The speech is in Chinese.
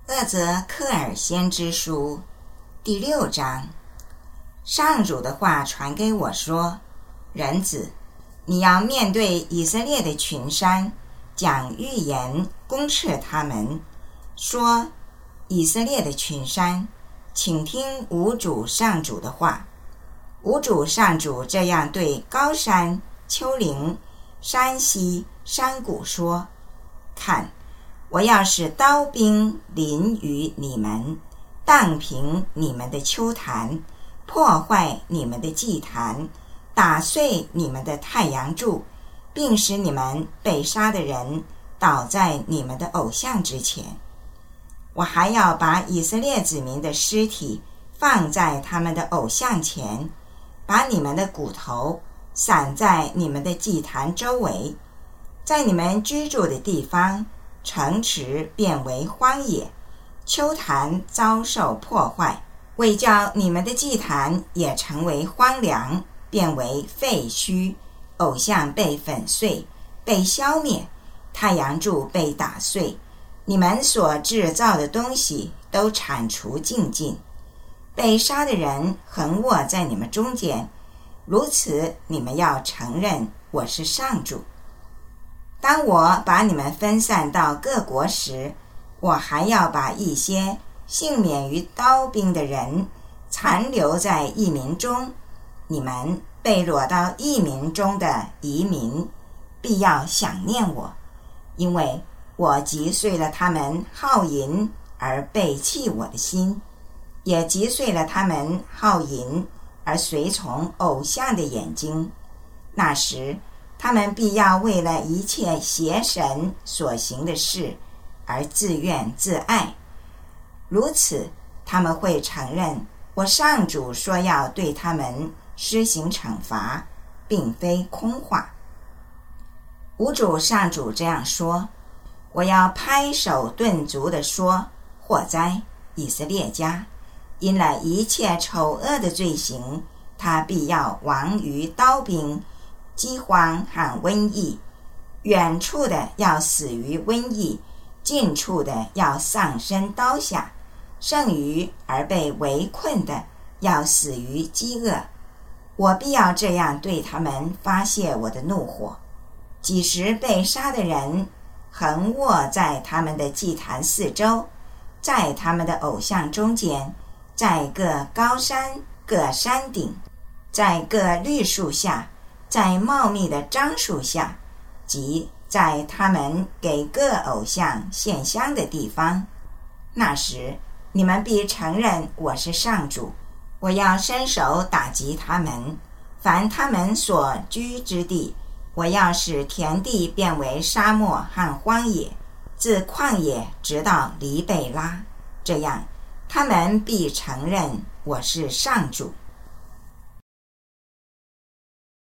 厄则克尔先知书第6章。上主的话传给我说，人子，你要面对以色列的群山，讲预言，攻斥他们，说，以色列的群山，请听吾主上主的话。吾主上主这样对高山、丘陵、山溪、山谷说，看，我要使刀兵临于你们，荡平你们的丘坛，破坏你们的祭坛，打碎你们的太阳柱，并使你们被杀的人倒在你们的偶像之前。我还要把以色列子民的尸体放在他们的偶像前，把你们的骨头散在你们的祭坛周围，在你们居住的地方，城池变为荒野，丘坛遭受破坏，为叫你们的祭坛也成为荒凉，变为废墟，偶像被粉碎，被消灭，太阳柱被打碎，你们所制造的东西都铲除净尽，被杀的人横卧在你们中间，如此你们要承认我是上主。当我把你们分散到各国时，我还要把一些幸免于刀兵的人残留在异民中，你们被掳到异民中的移民必要想念我，因为我击碎了他们好淫而背弃我的心，也击碎了他们好淫而随从偶像的眼睛。那时他们必要为了一切邪神所行的事而自怨自艾，如此他们会承认我上主说要对他们施行惩罚，并非空话。吾主上主这样说，我要拍手顿足地说，祸哉，以色列家，因了一切丑恶的罪行，他必要亡于刀兵、饥荒和瘟疫，远处的要死于瘟疫，近处的要丧身刀下，剩余而被围困的要死于饥饿。我必要这样对他们发泄我的怒火。几时被杀的人横卧在他们的祭坛四周，在他们的偶像中间，在各高山、各山顶，在各绿树下，在茂密的樟树下，即在他们给各偶像献香的地方。那时你们必承认我是上主，我要伸手打击他们，凡他们所居之地，我要使田地变为沙漠和荒野，自旷野直到黎贝拉，这样他们必承认我是上主。